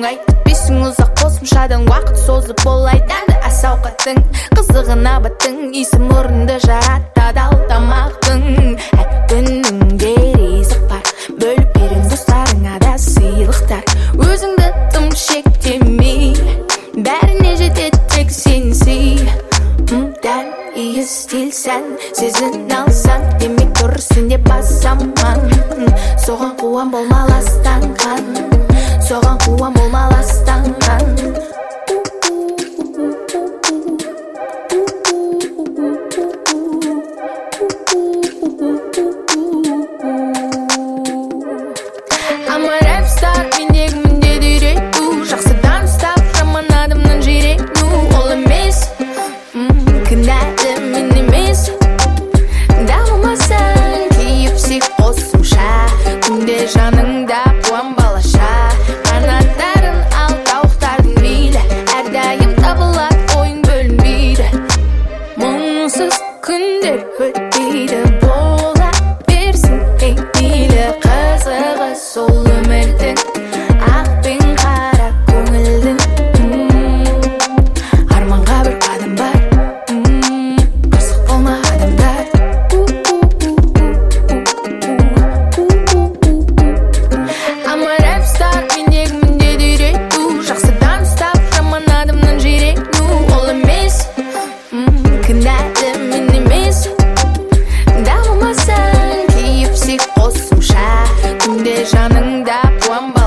оңай күтпейсің ұзақ қосымшадан уақыт созып болайда ас ауқаттың қызығына баттың иісі мұрынды жаратады ал тамақтың әр күніңде ризық бар бөліп берің достарыңа да сыйлықтар өзіңді тым шектемей бәріне жетеді тек сен сүй дәл иіс стиль сән сезін алсаң демек дұрыс сенде бас аман соған қуам болма ластанған соған қуам болма ластанған I'm a rap star мендегі міндет үйрету жақсыдан ұстап жаман адамнан жирену ол емес кінәлі мен емес дамымасаң кейіпсек қосымша күнде жаныңда қуам балаша қанаттарын ал тауықтардың мейлі әрдайым табылады ойың бөлінбейді мұңсыз күндер өтпейді бола берсін ей мейлі қызығы сол өмірдің ақ пен қара көңілдің арманға бір қадам бар қырсық болма адамдар I'm a rap star мендегі міндет үйрету жақсыдан ұстап жаман адамнан жирену ол емес кінәлі мен емес дамымасаң кейіпсек қосымша күнде жаныңда қуам